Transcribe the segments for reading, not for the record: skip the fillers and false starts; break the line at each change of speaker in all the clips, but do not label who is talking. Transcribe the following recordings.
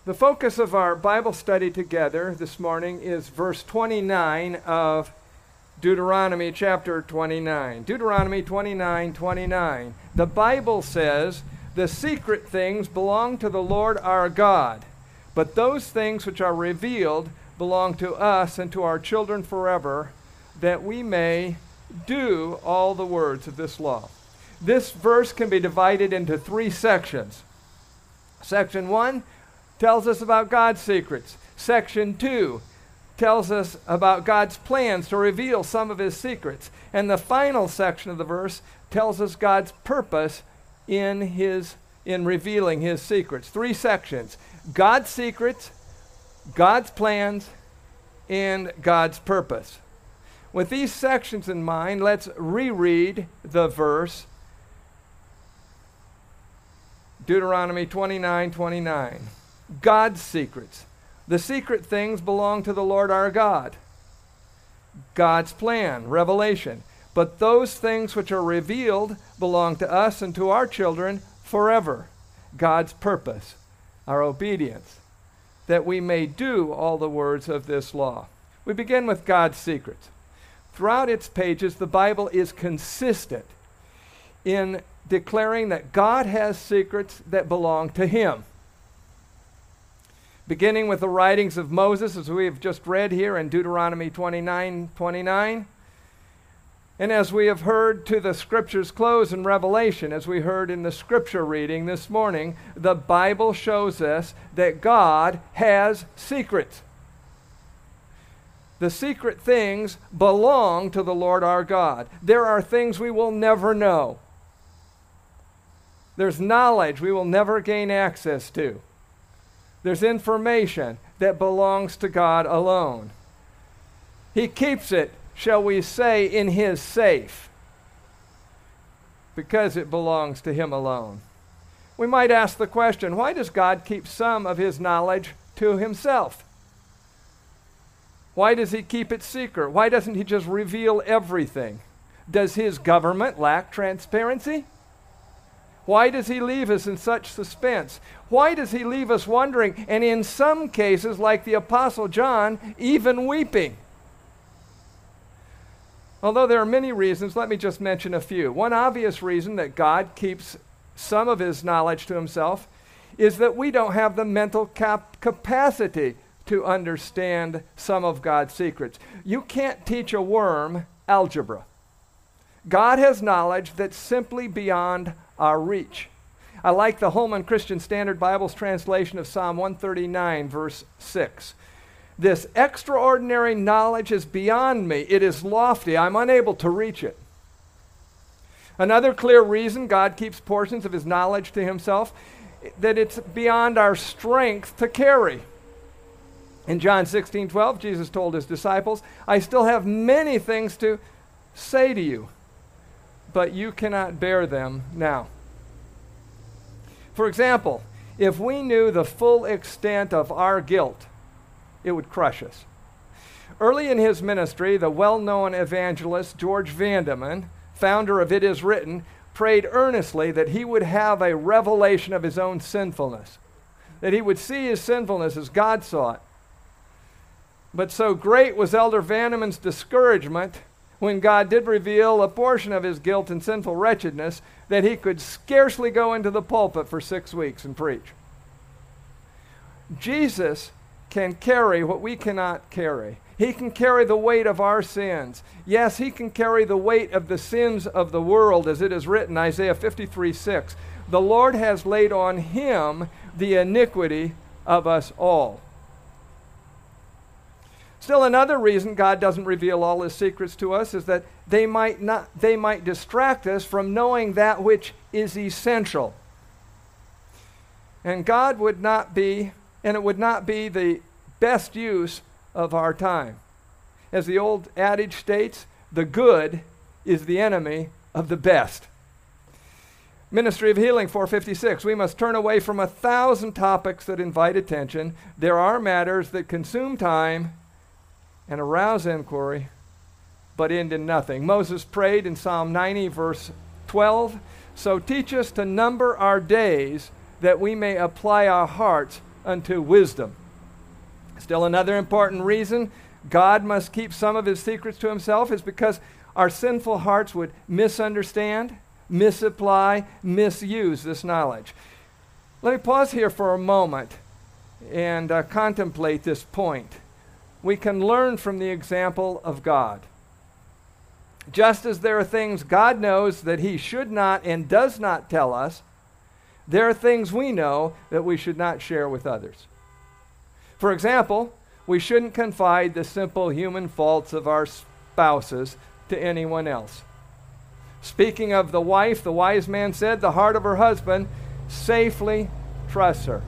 The focus of our Bible study together this morning is verse 29 of Deuteronomy chapter 29. Deuteronomy 29:29. The Bible says, "The secret things belong to the Lord our God, but those things which are revealed belong to us and to our children forever, that we may do all the words of this law." This verse can be divided into three sections. Section 1 tells us about God's secrets. Section 2 tells us about God's plans to reveal some of his secrets. And the final section of the verse tells us God's purpose in revealing his secrets. Three sections: God's secrets, God's plans, and God's purpose. With these sections in mind, let's reread the verse, Deuteronomy 29:29. God's secrets. The secret things belong to the Lord our God. God's plan, Revelation. But those things which are revealed belong to us and to our children forever. God's purpose, our obedience, that we may do all the words of this law. We begin with God's secrets. Throughout its pages, the Bible is consistent in declaring that God has secrets that belong to him. Beginning with the writings of Moses, as we have just read here in Deuteronomy 29:29, and as we have heard to the scriptures close in Revelation, as we heard in the scripture reading this morning, the Bible shows us that God has secrets. The secret things belong to the Lord our God. There are things we will never know. There's knowledge we will never gain access to. There's information that belongs to God alone. He keeps it, shall we say, in his safe, because it belongs to him alone. We might ask the question, why does God keep some of his knowledge to himself? Why does he keep it secret? Why doesn't he just reveal everything? Does his government lack transparency? Why does he leave us in such suspense? Why does he leave us wondering, and in some cases, like the Apostle John, even weeping? Although there are many reasons, let me just mention a few. One obvious reason that God keeps some of his knowledge to himself is that we don't have the mental capacity to understand some of God's secrets. You can't teach a worm algebra. God has knowledge that's simply beyond our reach. I like the Holman Christian Standard Bible's translation of Psalm 139, verse 6. "This extraordinary knowledge is beyond me. It is lofty. I'm unable to reach it." Another clear reason God keeps portions of his knowledge to himself, that it's beyond our strength to carry. In John 16:12, Jesus told his disciples, "I still have many things to say to you, but you cannot bear them now." For example, if we knew the full extent of our guilt, it would crush us. Early in his ministry, the well-known evangelist George Vandeman, founder of It Is Written, prayed earnestly that he would have a revelation of his own sinfulness, that he would see his sinfulness as God saw it. But so great was Elder Vandeman's discouragement when God did reveal a portion of his guilt and sinful wretchedness that he could scarcely go into the pulpit for 6 weeks and preach. Jesus can carry what we cannot carry. He can carry the weight of our sins. Yes, he can carry the weight of the sins of the world, as it is written, Isaiah 53:6. The Lord has laid on him the iniquity of us all. Still, another reason God doesn't reveal all his secrets to us is that they might distract us from knowing that which is essential. And it would not be the best use of our time. As the old adage states, the good is the enemy of the best. Ministry of Healing 456, we must turn away from 1,000 topics that invite attention. There are matters that consume time and arouse inquiry, but end in nothing. Moses prayed in Psalm 90, verse 12, "So teach us to number our days, that we may apply our hearts unto wisdom. Still another important reason God must keep some of his secrets to himself is because our sinful hearts would misunderstand, misapply, misuse this knowledge. Let me pause here for a moment and contemplate this point. We can learn from the example of God. Just as there are things God knows that he should not and does not tell us, there are things we know that we should not share with others. For example, we shouldn't confide the simple human faults of our spouses to anyone else. Speaking of the wife, the wise man said, the heart of her husband safely trusts her.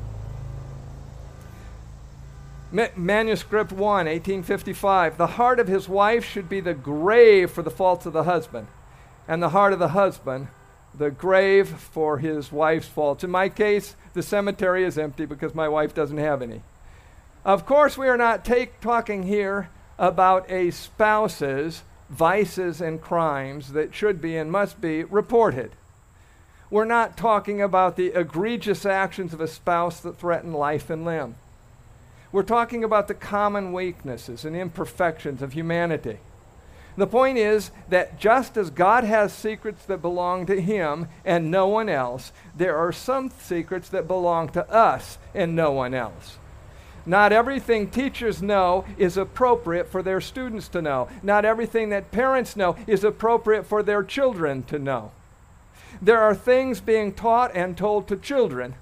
Manuscript 1, 1855. The heart of his wife should be the grave for the faults of the husband, and the heart of the husband the grave for his wife's faults. In my case, the cemetery is empty because my wife doesn't have any. Of course, we are not talking here about a spouse's vices and crimes that should be and must be reported. We're not talking about the egregious actions of a spouse that threaten life and limb. We're talking about the common weaknesses and imperfections of humanity. The point is that just as God has secrets that belong to him and no one else, there are some secrets that belong to us and no one else. Not everything teachers know is appropriate for their students to know. Not everything that parents know is appropriate for their children to know. There are things being taught and told to children.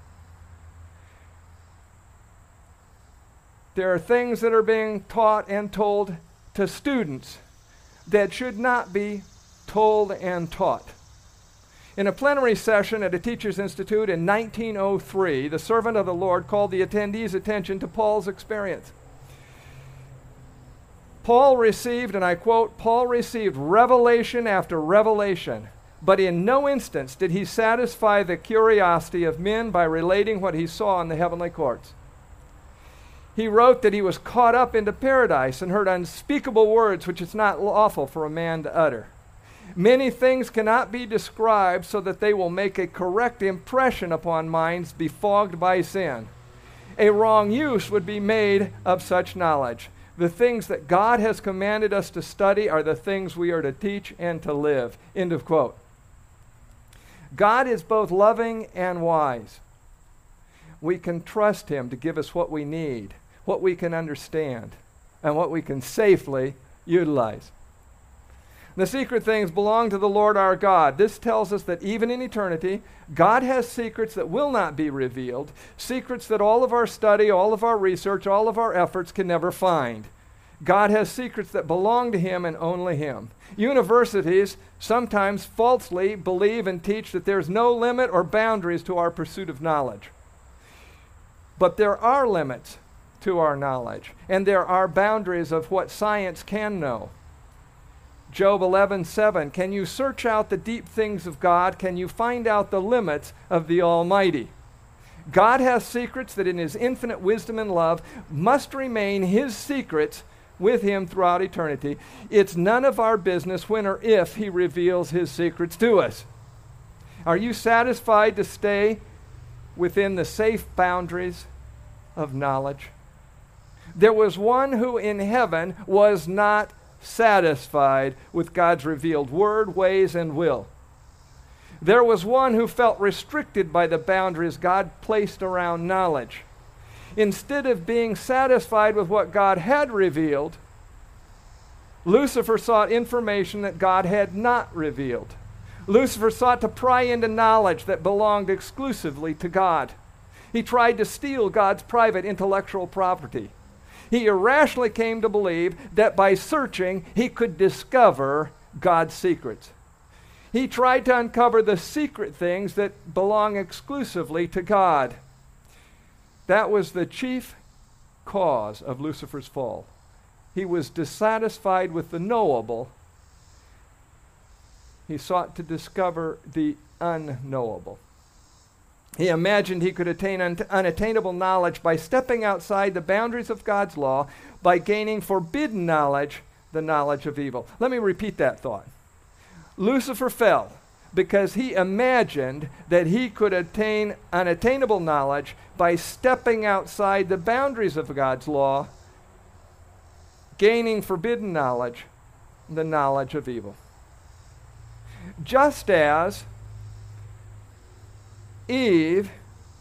There are things that are being taught and told to students that should not be told and taught. In a plenary session at a teacher's institute in 1903, the servant of the Lord called the attendees' attention to Paul's experience. Paul received, and I quote, Paul received revelation after revelation, but in no instance did he satisfy the curiosity of men by relating what he saw in the heavenly courts. He wrote that he was caught up into paradise and heard unspeakable words which it's not lawful for a man to utter. Many things cannot be described so that they will make a correct impression upon minds befogged by sin. A wrong use would be made of such knowledge. The things that God has commanded us to study are the things we are to teach and to live. End of quote. God is both loving and wise. We can trust him to give us what we need, what we can understand, and what we can safely utilize. The secret things belong to the Lord our God. This tells us that even in eternity, God has secrets that will not be revealed, secrets that all of our study, all of our research, all of our efforts can never find. God has secrets that belong to him and only him. Universities sometimes falsely believe and teach that there's no limit or boundaries to our pursuit of knowledge. But there are limits to our knowledge, and there are boundaries of what science can know. Job 11:7, can you search out the deep things of God? Can you find out the limits of the Almighty? God has secrets that in his infinite wisdom and love must remain his secrets with him throughout eternity. It's none of our business when or if he reveals his secrets to us. Are you satisfied to stay within the safe boundaries of knowledge? There was one who in heaven was not satisfied with God's revealed word, ways, and will. There was one who felt restricted by the boundaries God placed around knowledge. Instead of being satisfied with what God had revealed, Lucifer sought information that God had not revealed. Lucifer sought to pry into knowledge that belonged exclusively to God. He tried to steal God's private intellectual property. He irrationally came to believe that by searching, he could discover God's secrets. He tried to uncover the secret things that belong exclusively to God. That was the chief cause of Lucifer's fall. He was dissatisfied with the knowable. He sought to discover the unknowable. He imagined he could attain unattainable knowledge by stepping outside the boundaries of God's law, by gaining forbidden knowledge, the knowledge of evil. Let me repeat that thought. Lucifer fell because he imagined that he could attain unattainable knowledge by stepping outside the boundaries of God's law, gaining forbidden knowledge, the knowledge of evil. Just as Eve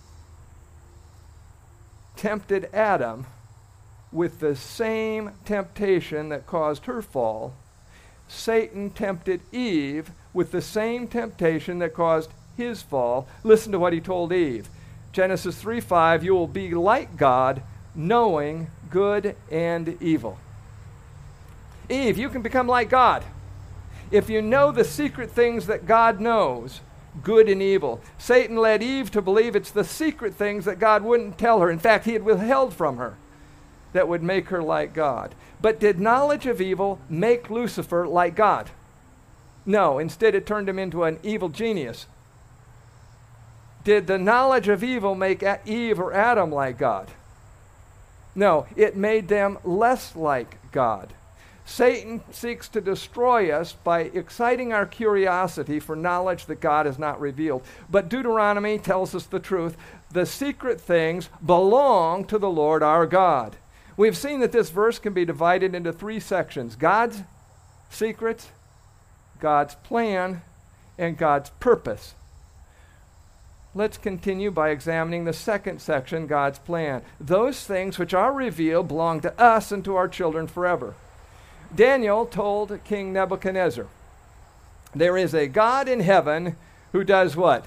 tempted Adam with the same temptation that caused her fall, Satan tempted Eve with the same temptation that caused his fall. Listen to what he told Eve. Genesis 3:5, you will be like God, knowing good and evil. Eve, you can become like God if you know the secret things that God knows, good and evil. Satan led Eve to believe it's the secret things that God wouldn't tell her. In fact, he had withheld from her that would make her like God. But did knowledge of evil make Lucifer like God? No, instead it turned him into an evil genius. Did the knowledge of evil make Eve or Adam like God? No, it made them less like God. Satan seeks to destroy us by exciting our curiosity for knowledge that God has not revealed. But Deuteronomy tells us the truth. The secret things belong to the Lord our God. We've seen that this verse can be divided into three sections: God's secrets, God's plan, and God's purpose. Let's continue by examining the second section, God's plan. Those things which are revealed belong to us and to our children forever. Daniel told King Nebuchadnezzar, there is a God in heaven who does what?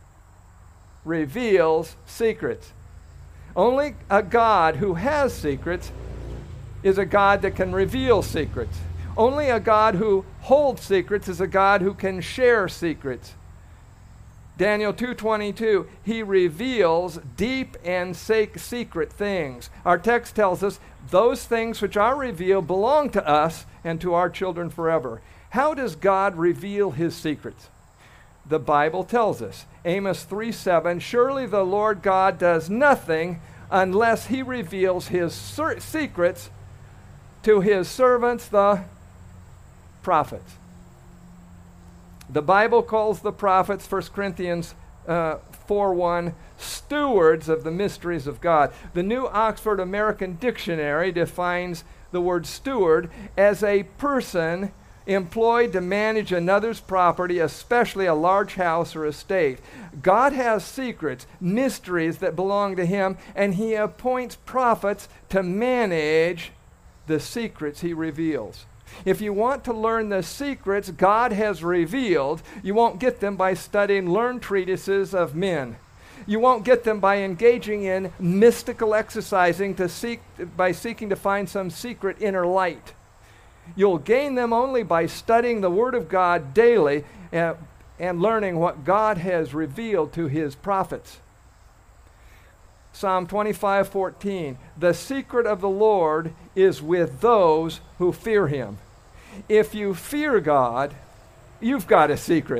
Reveals secrets. Only a God who has secrets is a God that can reveal secrets. Only a God who holds secrets is a God who can share secrets. Daniel 2:22, he reveals deep and secret things. Our text tells us those things which are revealed belong to us and to our children forever. How does God reveal his secrets? The Bible tells us, Amos 3:7, surely the Lord God does nothing unless he reveals his secrets to his servants, the prophets. The Bible calls the prophets, 1 Corinthians 4:1, stewards of the mysteries of God. The New Oxford American Dictionary defines the word steward as a person employed to manage another's property, especially a large house or estate. God has secrets, mysteries that belong to him, and he appoints prophets to manage the secrets he reveals. If you want to learn the secrets God has revealed, you won't get them by studying learned treatises of men. You won't get them by engaging in mystical exercising by seeking to find some secret inner light. You'll gain them only by studying the Word of God daily and learning what God has revealed to his prophets. Psalm 25:14, the secret of the Lord is with those who fear him. If you fear God, you've got a secret.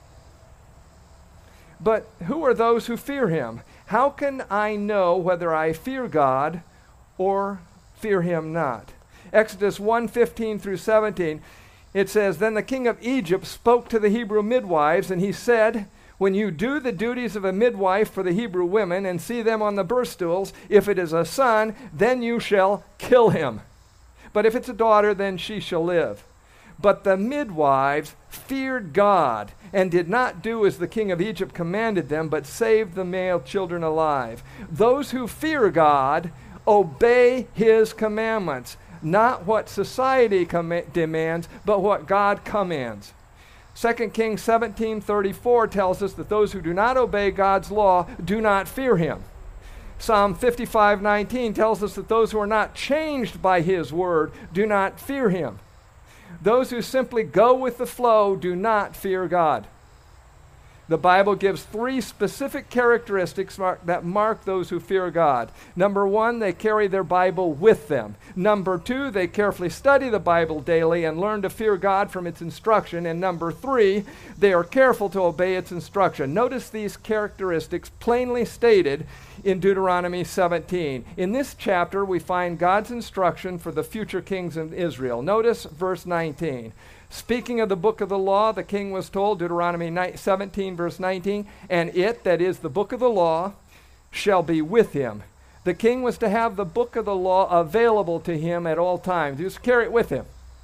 But who are those who fear him? How can I know whether I fear God or fear him not? Exodus 1:15 through 17, it says, then the king of Egypt spoke to the Hebrew midwives, and he said, when you do the duties of a midwife for the Hebrew women and see them on the birth stools, if it is a son, then you shall kill him. But if it's a daughter, then she shall live. But the midwives feared God and did not do as the king of Egypt commanded them, but saved the male children alive. Those who fear God obey his commandments, not what society demands, but what God commands. 2 Kings 17:34 tells us that those who do not obey God's law do not fear him. Psalm 55:19 tells us that those who are not changed by his word do not fear him. Those who simply go with the flow do not fear God. The Bible gives three specific characteristics that mark those who fear God. Number one, they carry their Bible with them. Number two, they carefully study the Bible daily and learn to fear God from its instruction. And number three, they are careful to obey its instruction. Notice these characteristics plainly stated in Deuteronomy 17. In this chapter, we find God's instruction for the future kings of Israel. Notice verse 19. Speaking of the book of the law, the king was told, Deuteronomy 17, verse 19, and it, that is the book of the law, shall be with him. The king was to have the book of the law available to him at all times. He was to carry it with him.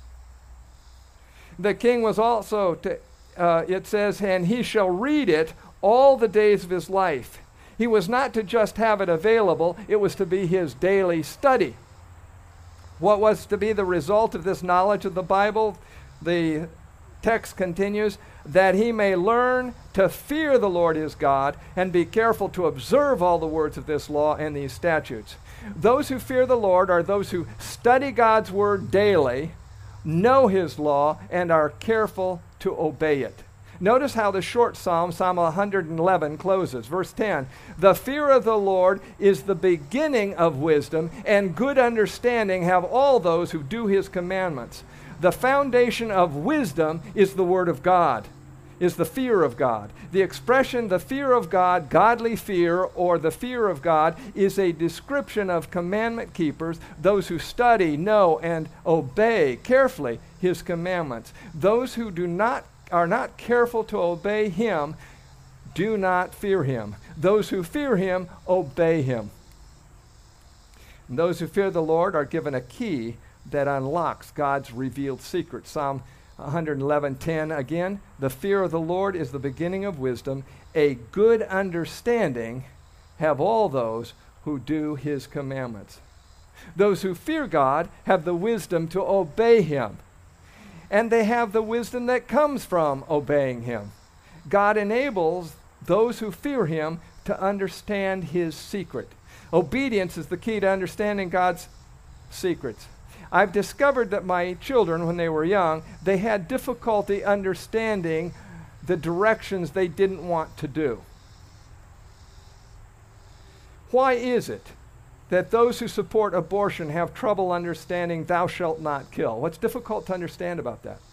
The king was also to, it says, and he shall read it all the days of his life. He was not to just have it available, it was to be his daily study. What was to be the result of this knowledge of the Bible? The text continues, that he may learn to fear the Lord his God and be careful to observe all the words of this law and these statutes. Those who fear the Lord are those who study God's word daily, know his law, and are careful to obey it. Notice how the short psalm, Psalm 111, closes. Verse 10, the fear of the Lord is the beginning of wisdom, and good understanding have all those who do his commandments. The foundation of wisdom is the word of God, is the fear of God. The expression, the fear of God, godly fear, or the fear of God, is a description of commandment keepers, those who study, know, and obey carefully his commandments. Those who are not careful to obey him do not fear him. Those who fear him obey him. And those who fear the Lord are given a key that unlocks God's revealed secrets. Psalm 111:10 again, the fear of the Lord is the beginning of wisdom. A good understanding have all those who do his commandments. Those who fear God have the wisdom to obey him. And they have the wisdom that comes from obeying him. God enables those who fear him to understand his secret. Obedience is the key to understanding God's secrets. I've discovered that my children, when they were young, they had difficulty understanding the directions they didn't want to do. Why is it that those who support abortion have trouble understanding thou shalt not kill? What's difficult to understand about that?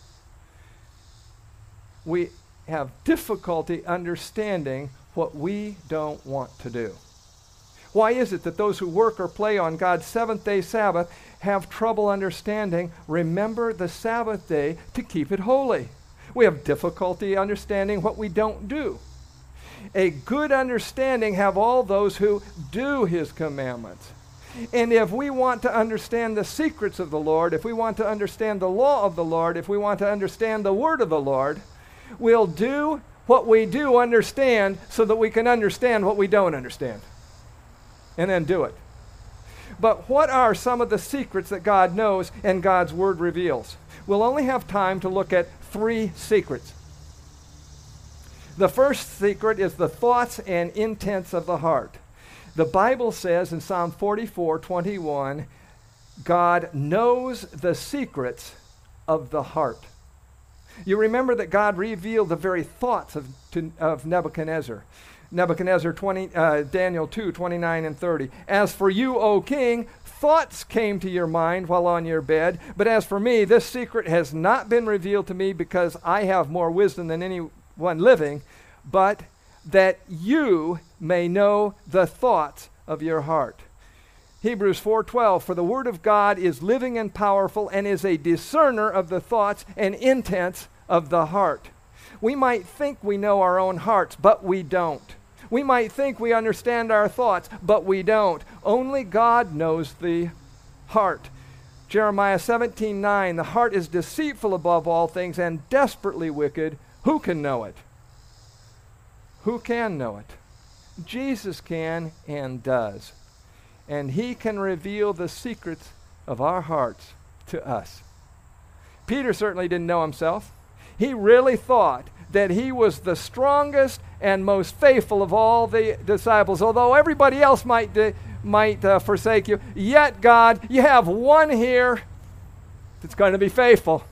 We have difficulty understanding what we don't want to do. Why is it that those who work or play on God's seventh-day Sabbath have trouble understanding, remember the Sabbath day to keep it holy? We have difficulty understanding what we don't do. A good understanding have all those who do his commandments. And if we want to understand the secrets of the Lord, if we want to understand the law of the Lord, if we want to understand the word of the Lord, we'll do what we do understand so that we can understand what we don't understand. And then do it. But what are some of the secrets that God knows and God's word reveals? We'll only have time to look at 3 secrets. The first secret is the thoughts and intents of the heart. The Bible says in Psalm 44:21, God knows the secrets of the heart. You remember that God revealed the very thoughts of Nebuchadnezzar. Daniel 2:29 and 30. As for you, O king, thoughts came to your mind while on your bed, but as for me, this secret has not been revealed to me because I have more wisdom than anyone living, but that you may know the thoughts of your heart. Hebrews 4:12, for the word of God is living and powerful and is a discerner of the thoughts and intents of the heart. We might think we know our own hearts, but we don't. We might think we understand our thoughts, but we don't. Only God knows the heart. Jeremiah 17:9, the heart is deceitful above all things and desperately wicked. Who can know it? Who can know it? Jesus can and does. And he can reveal the secrets of our hearts to us. Peter certainly didn't know himself. He really thought that he was the strongest and most faithful of all the disciples. Although everybody else might forsake you, yet God, you have one here that's going to be faithful.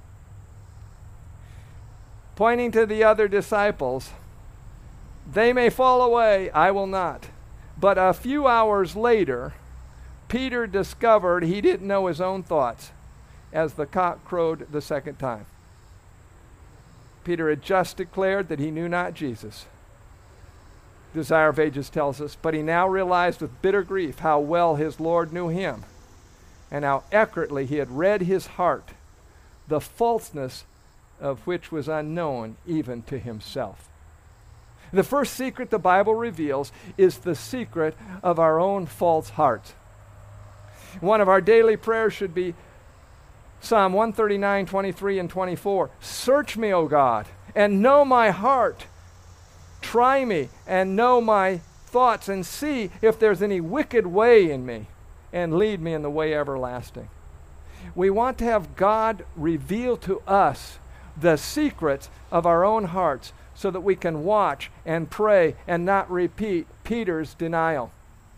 Pointing to the other disciples, they may fall away, I will not. But a few hours later, Peter discovered he didn't know his own thoughts as the cock crowed the second time. Peter had just declared that he knew not Jesus. Desire of Ages tells us, but he now realized with bitter grief how well his Lord knew him and how accurately he had read his heart the falseness of which was unknown even to himself. The first secret the Bible reveals is the secret of our own false hearts. One of our daily prayers should be Psalm 139, 23, and 24. Search me, O God, and know my heart. Try me and know my thoughts, and see if there's any wicked way in me, and lead me in the way everlasting. We want to have God reveal to us the secrets of our own hearts so that we can watch and pray and not repeat Peter's denial.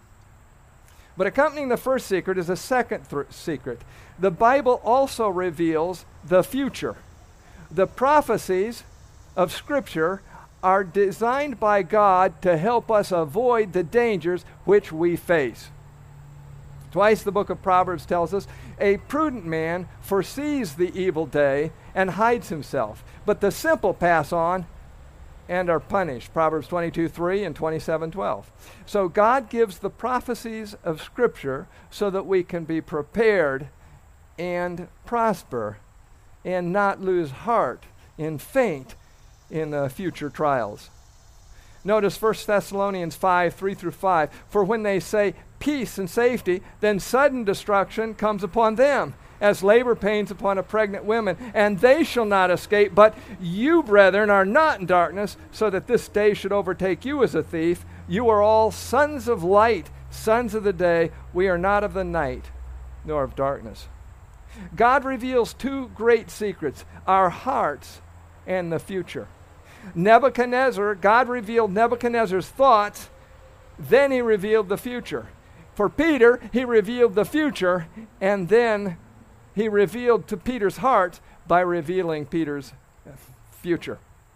But accompanying the first secret is a second secret. The Bible also reveals the future. The prophecies of Scripture are designed by God to help us avoid the dangers which we face. Twice the book of Proverbs tells us, a prudent man foresees the evil day and hides himself, but the simple pass on and are punished. Proverbs 22:3 and 27:12. So God gives the prophecies of Scripture so that we can be prepared and prosper and not lose heart and faint in the future trials. Notice 1 Thessalonians 5:3-5. For when they say peace and safety, then sudden destruction comes upon them, as labor pains upon a pregnant woman, and they shall not escape. But you, brethren, are not in darkness, so that this day should overtake you as a thief. You are all sons of light, sons of the day. We are not of the night, nor of darkness. God reveals two great secrets, our hearts and the future. Nebuchadnezzar, God revealed Nebuchadnezzar's thoughts, then he revealed the future. For Peter, he revealed the future, and then he revealed to Peter's heart by revealing Peter's future.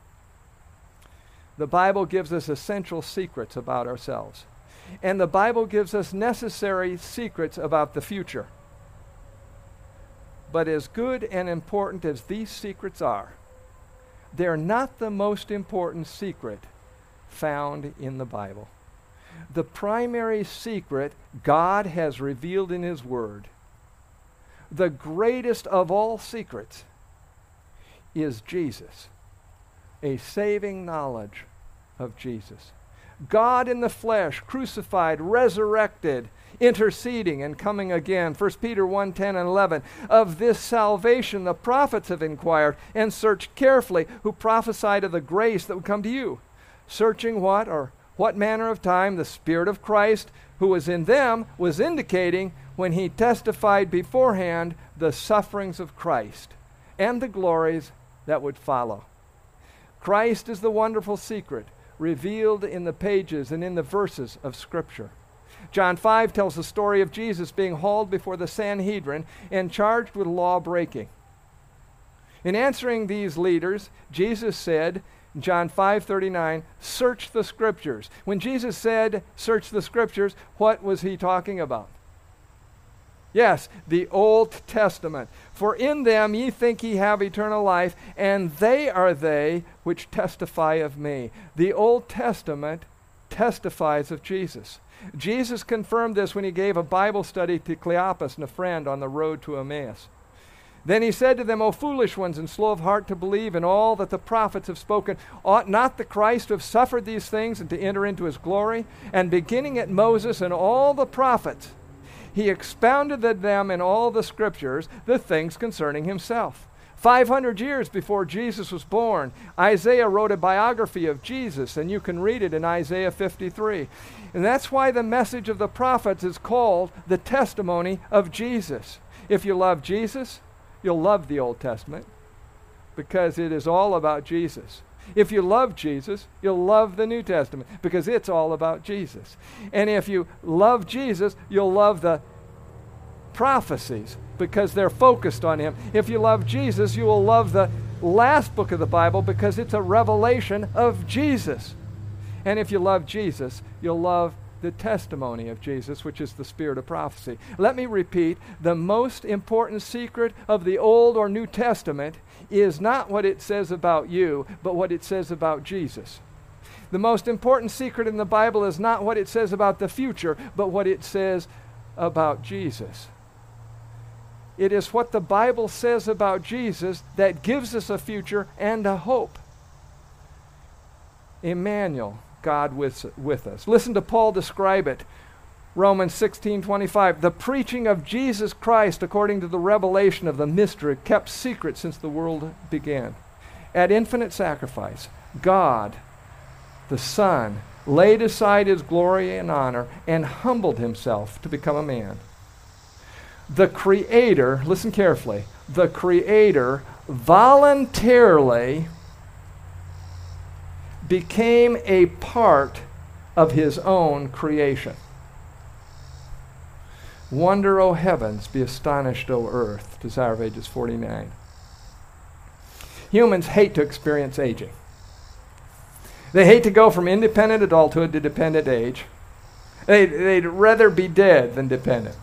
The Bible gives us essential secrets about ourselves, and the Bible gives us necessary secrets about the future. But as good and important as these secrets are, they're not the most important secret found in the Bible. The primary secret God has revealed in His Word, the greatest of all secrets, is Jesus, a saving knowledge of Jesus. God in the flesh, crucified, resurrected, interceding and coming again. 1 Peter 1:10 and 11. Of this salvation the prophets have inquired and searched carefully, who prophesied of the grace that would come to you. Searching what manner of time the Spirit of Christ, who was in them, was indicating when He testified beforehand the sufferings of Christ and the glories that would follow. Christ is the wonderful secret revealed in the pages and in the verses of Scripture. John 5 tells the story of Jesus being hauled before the Sanhedrin and charged with law breaking. In answering these leaders, Jesus said, John 5:39, search the Scriptures. When Jesus said, search the Scriptures, what was He talking about? Yes, the Old Testament. For in them ye think ye have eternal life, and they are they which testify of me. The Old Testament testifies of Jesus. Jesus confirmed this when He gave a Bible study to Cleopas and a friend on the road to Emmaus. Then He said to them, O foolish ones, and slow of heart to believe in all that the prophets have spoken, ought not the Christ to have suffered these things and to enter into His glory? And beginning at Moses and all the prophets, He expounded to them in all the Scriptures the things concerning Himself. 500 years before Jesus was born, Isaiah wrote a biography of Jesus, and you can read it in Isaiah 53. And that's why the message of the prophets is called the testimony of Jesus. If you love Jesus, you'll love the Old Testament because it is all about Jesus. If you love Jesus, you'll love the New Testament because it's all about Jesus. And if you love Jesus, you'll love the prophecies because they're focused on Him. If you love Jesus, you will love the last book of the Bible because it's a revelation of Jesus. And if you love Jesus, you'll love the testimony of Jesus, which is the spirit of prophecy. Let me repeat, the most important secret of the Old or New Testament is not what it says about you, but what it says about Jesus. The most important secret in the Bible is not what it says about the future, but what it says about Jesus. It is what the Bible says about Jesus that gives us a future and a hope. Emmanuel, God with us. Listen to Paul describe it. Romans 16:25, the preaching of Jesus Christ according to the revelation of the mystery kept secret since the world began. At infinite sacrifice, God, the Son, laid aside his glory and honor and humbled himself to become a man. The Creator, listen carefully, the Creator voluntarily became a part of his own creation. Wonder, O heavens, be astonished, O earth. Desire of Ages 49. Humans hate to experience aging. They hate to go from independent adulthood to dependent age. They'd rather be dead than dependent.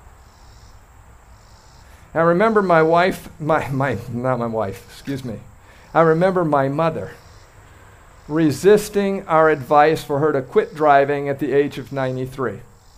I remember my wife, I remember my mother resisting our advice for her to quit driving at the age of 93.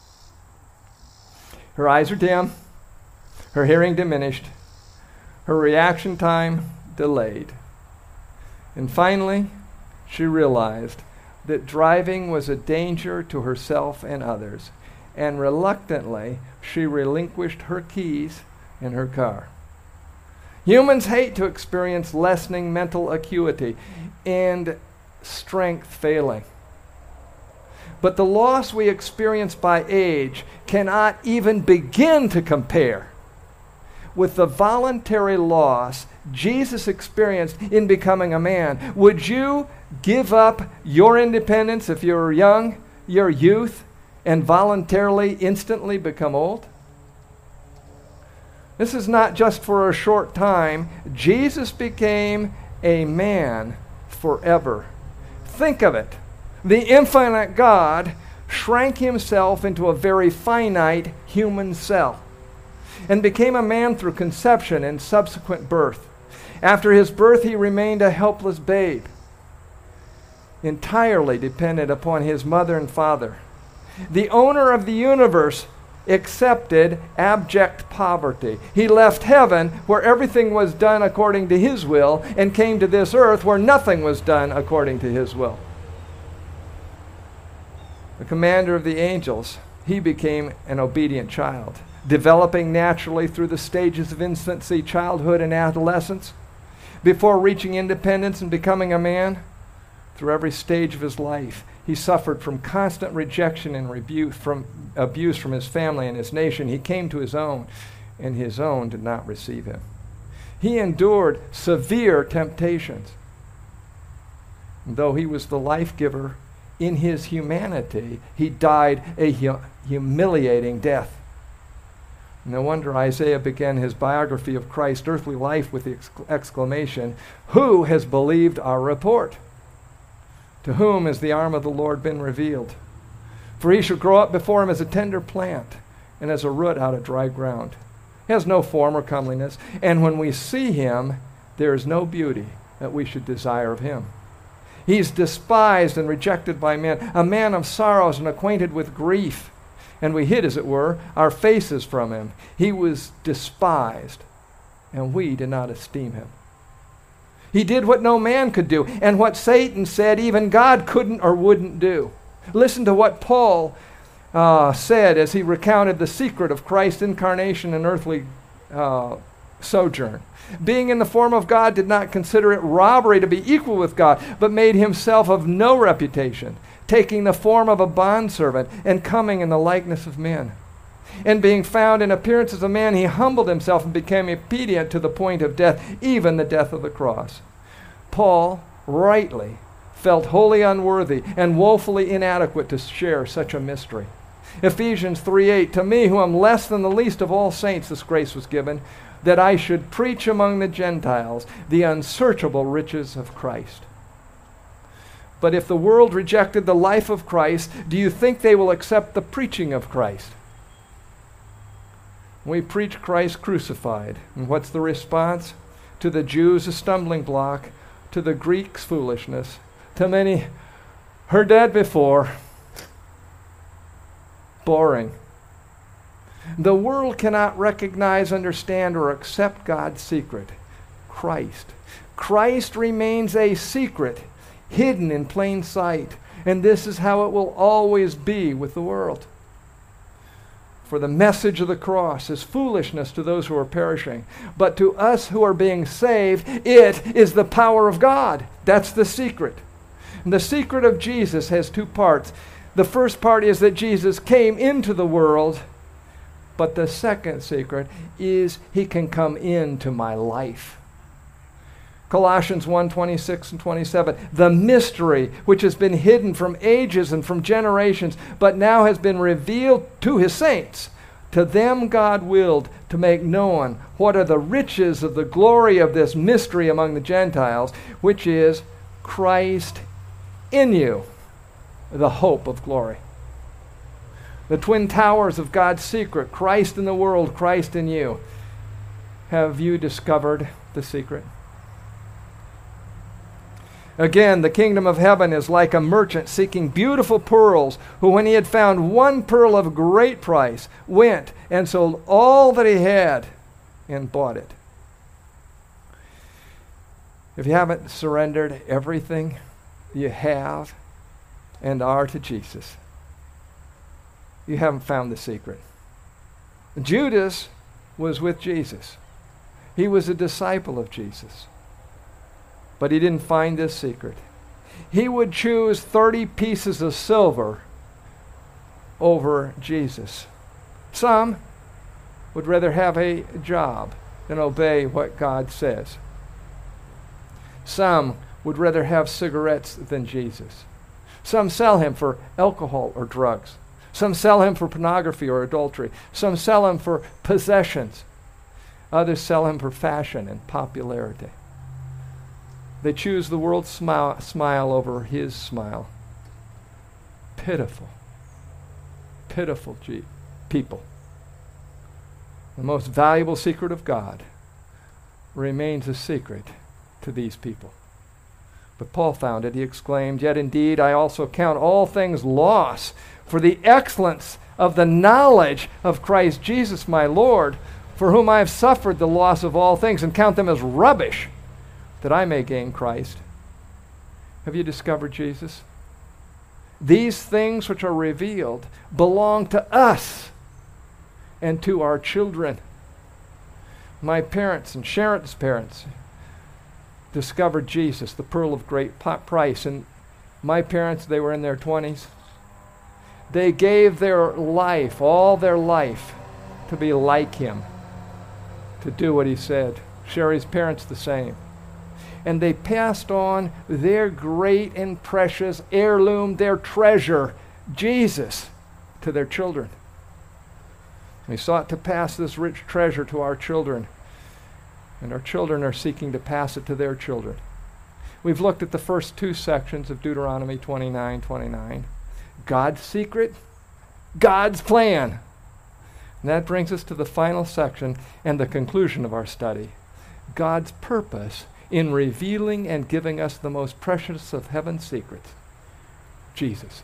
Her eyes are dim, her hearing diminished, her reaction time delayed. And finally, she realized that driving was a danger to herself and others, and reluctantly, she relinquished her keys in her car. Humans hate to experience lessening mental acuity and strength failing. But the loss we experience by age cannot even begin to compare with the voluntary loss Jesus experienced in becoming a man. Would you give up your independence if you're young, your youth, and voluntarily, instantly become old? This is not just for a short time. Jesus became a man forever. Think of it. The infinite God shrank himself into a very finite human cell and became a man through conception and subsequent birth. After his birth, he remained a helpless babe, entirely dependent upon his mother and father. The owner of the universe accepted abject poverty. He left heaven, where everything was done according to his will, and came to this earth where nothing was done according to his will. The commander of the angels, he became an obedient child, developing naturally through the stages of infancy, childhood, and adolescence. Before reaching independence and becoming a man, through every stage of his life, he suffered from constant rejection and abuse from his family and his nation. He came to his own, and his own did not receive him. He endured severe temptations. And though he was the life giver, in his humanity, he died a humiliating death. No wonder Isaiah began his biography of Christ's earthly life with the exclamation, "Who has believed our report? To whom has the arm of the Lord been revealed? For he shall grow up before him as a tender plant, and as a root out of dry ground. He has no form or comeliness, and when we see him, there is no beauty that we should desire of him. He's despised and rejected by men, a man of sorrows and acquainted with grief. And we hid, as it were, our faces from him. He was despised, and we did not esteem him." He did what no man could do, and what Satan said even God couldn't or wouldn't do. Listen to what Paul said as he recounted the secret of Christ's incarnation and earthly sojourn. "Being in the form of God, did not consider it robbery to be equal with God, but made himself of no reputation, taking the form of a bondservant and coming in the likeness of men. And being found in appearance as a man, he humbled himself and became obedient to the point of death, even the death of the cross." Paul rightly felt wholly unworthy and woefully inadequate to share such a mystery. Ephesians 3:8, "To me, who am less than the least of all saints, this grace was given, that I should preach among the Gentiles the unsearchable riches of Christ." But if the world rejected the life of Christ, do you think they will accept the preaching of Christ? We preach Christ crucified. And what's the response? To the Jews, a stumbling block. To the Greeks, foolishness. To many, heard that before. Boring. The world cannot recognize, understand, or accept God's secret, Christ. Christ remains a secret, hidden in plain sight, and this is how it will always be with the world. For the message of the cross is foolishness to those who are perishing, but to us who are being saved, it is the power of God. That's the secret. And the secret of Jesus has two parts. The first part is that Jesus came into the world, but the second secret is he can come into my life. Colossians 1:26 and 27, the mystery which has been hidden from ages and from generations, but now has been revealed to his saints. To them God willed to make known what are the riches of the glory of this mystery among the Gentiles, which is Christ in you, the hope of glory. The twin towers of God's secret, Christ in the world, Christ in you. Have you discovered the secret? Again, the kingdom of heaven is like a merchant seeking beautiful pearls, who when he had found one pearl of great price, went and sold all that he had and bought it. If you haven't surrendered everything you have and are to Jesus, you haven't found the secret. Judas was with Jesus. He was a disciple of Jesus. But he didn't find this secret. He would choose 30 pieces of silver over Jesus. Some would rather have a job than obey what God says. Some would rather have cigarettes than Jesus. Some sell him for alcohol or drugs. Some sell him for pornography or adultery. Some sell him for possessions. Others sell him for fashion and popularity. They choose the world's smile over his smile. Pitiful, pitiful people. The most valuable secret of God remains a secret to these people. But Paul found it. He exclaimed, "Yet indeed I also count all things loss for the excellence of the knowledge of Christ Jesus my Lord, for whom I have suffered the loss of all things, and count them as rubbish, that I may gain Christ." Have you discovered Jesus? These things which are revealed belong to us and to our children. My parents and Sharon's parents discovered Jesus, the pearl of great price. And my parents, they were in their 20s. They gave their life, all their life, to be like him, to do what he said. Sherry's parents the same. And they passed on their great and precious heirloom, their treasure, Jesus, to their children. We sought to pass this rich treasure to our children, and our children are seeking to pass it to their children. We've looked at the first two sections of Deuteronomy 29:29. God's secret, God's plan. And that brings us to the final section and the conclusion of our study. God's purpose in revealing and giving us the most precious of heaven's secrets, Jesus.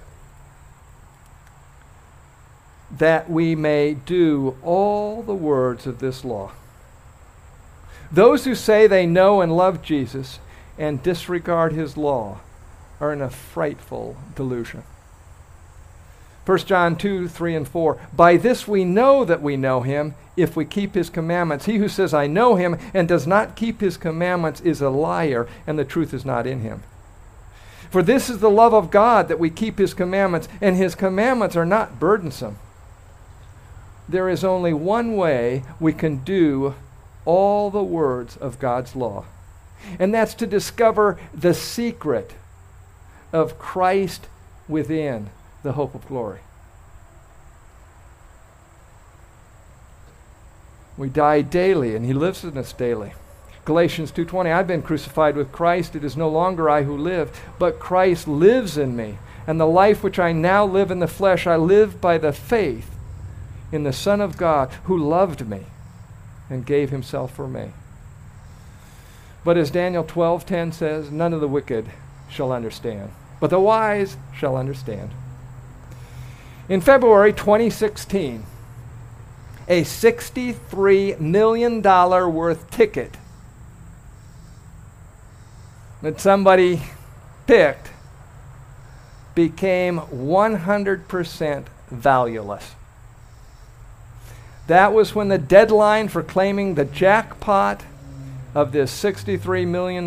That we may do all the words of this law. Those who say they know and love Jesus and disregard his law are in a frightful delusion. 1 John 2:3 and 4. By this we know that we know him, if we keep his commandments. He who says, I know him, and does not keep his commandments is a liar, and the truth is not in him. For this is the love of God, that we keep his commandments, and his commandments are not burdensome. There is only one way we can do all the words of God's law, and that's to discover the secret of Christ within the hope of glory. We die daily, and he lives in us daily. Galatians 2:20, I've been crucified with Christ. It is no longer I who live, but Christ lives in me. And the life which I now live in the flesh, I live by the faith in the Son of God, who loved me and gave himself for me. But as Daniel 12:10 says, none of the wicked shall understand, but the wise shall understand. In February 2016, a $63 million worth ticket that somebody picked became 100% valueless. That was when the deadline for claiming the jackpot of this $63 million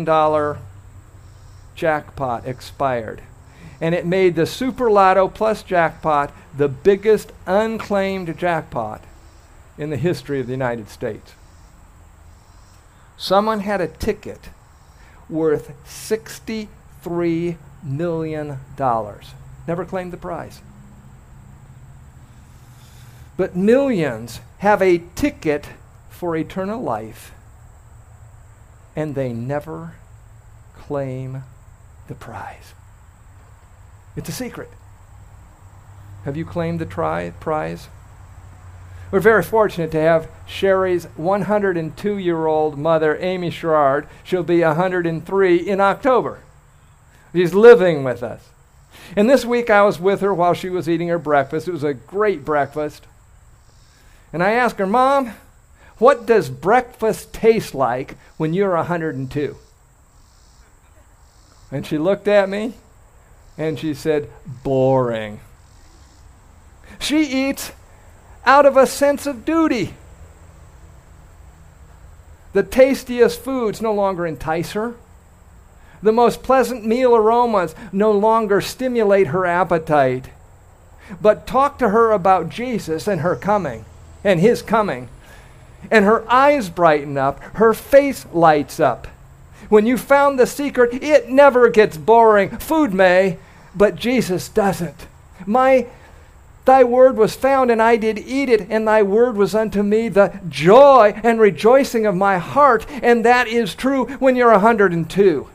jackpot expired. And it made the Super Lotto plus jackpot the biggest unclaimed jackpot in the history of the United States. Someone had a ticket worth $63 million. Never claimed the prize. But millions have a ticket for eternal life, and they never claim the prize. It's a secret. Have you claimed the prize? We're very fortunate to have Sherry's 102-year-old mother, Amy Sherrard. She'll be 103 in October. She's living with us. And this week I was with her while she was eating her breakfast. It was a great breakfast. And I asked her, Mom, what does breakfast taste like when you're 102? And she looked at me and she said, boring. She eats out of a sense of duty. The tastiest foods no longer entice her. The most pleasant meal aromas no longer stimulate her appetite. But talk to her about Jesus and her coming, and his coming, and her eyes brighten up, her face lights up. When you found the secret, it never gets boring. Food may, but Jesus doesn't. Thy word was found, and I did eat it, and thy word was unto me the joy and rejoicing of my heart. And that is true when you're 102.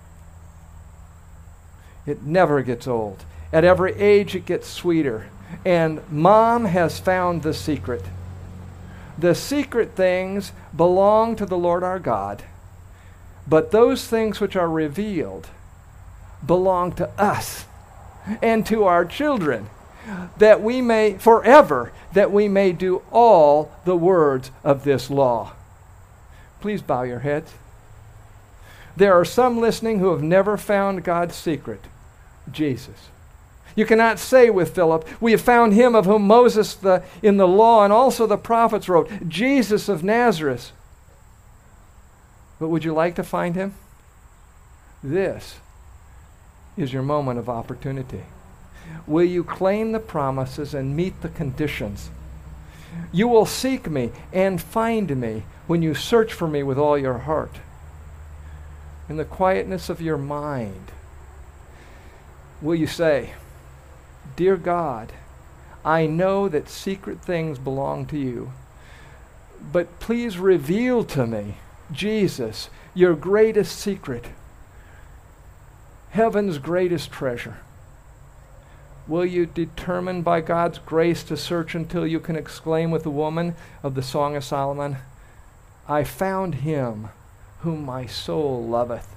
It never gets old. At every age, it gets sweeter. And Mom has found the secret. The secret things belong to the Lord our God, but those things which are revealed belong to us and to our children, that we may forever, that we may do all the words of this law. Please bow your heads. There are some listening who have never found God's secret, Jesus. You cannot say with Philip, we have found him of whom Moses in the law and also the prophets wrote, Jesus of Nazareth. But would you like to find him? This is your moment of opportunity. Will you claim the promises and meet the conditions? You will seek me and find me when you search for me with all your heart. In the quietness of your mind, will you say, Dear God, I know that secret things belong to you, but please reveal to me, Jesus, your greatest secret, heaven's greatest treasure. Will you determine by God's grace to search until you can exclaim with the woman of the Song of Solomon, I found him whom my soul loveth.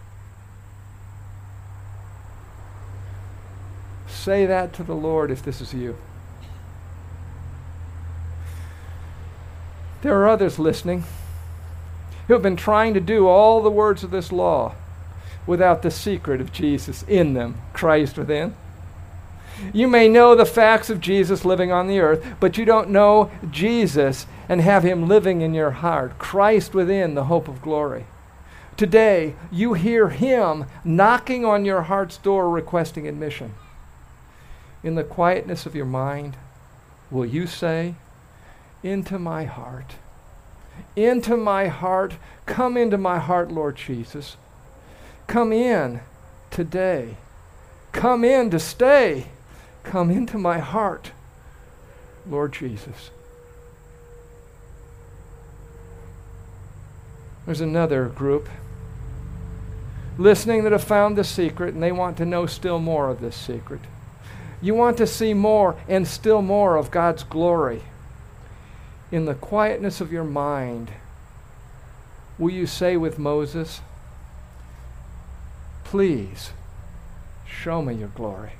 Say that to the Lord if this is you. There are others listening who have been trying to do all the words of this law without the secret of Jesus in them, Christ within. You may know the facts of Jesus living on the earth, but you don't know Jesus and have him living in your heart, Christ within, the hope of glory. Today, you hear him knocking on your heart's door requesting admission. In the quietness of your mind, will you say, into my heart, come into my heart, Lord Jesus. Come in today. Come in to stay. Come into my heart, Lord Jesus. There's another group listening that have found the secret, and they want to know still more of this secret. You want to see more and still more of God's glory. In the quietness of your mind, will you say with Moses, please show me your glory?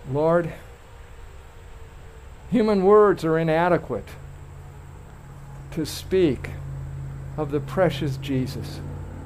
Lord, human words are inadequate to speak of the precious Jesus.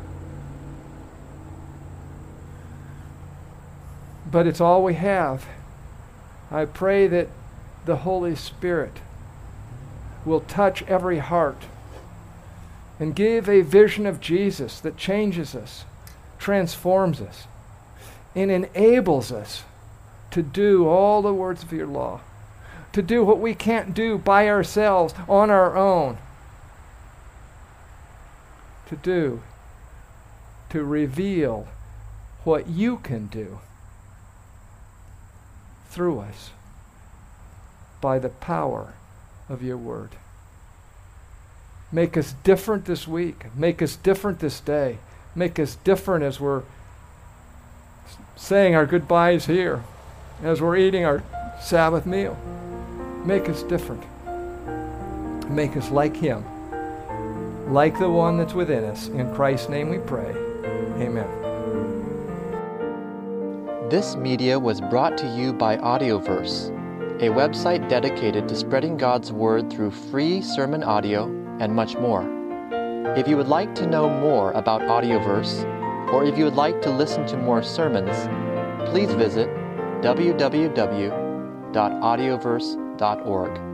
But it's all we have. I pray that the Holy Spirit will touch every heart and give a vision of Jesus that changes us, transforms us, and enables us to do all the words of your law, to do what we can't do by ourselves on our own, to reveal what you can do through us by the power of your word. Make us different this week. Make us different this day. Make us different as we're saying our goodbyes here, as we're eating our Sabbath meal. Make us different. Make us like him, like the one that's within us. In Christ's name we pray. Amen.
This media was brought to you by Audioverse, a website dedicated to spreading God's Word through free sermon audio and much more. If you would like to know more about Audioverse, or if you would like to listen to more sermons, please visit www.audioverse.org.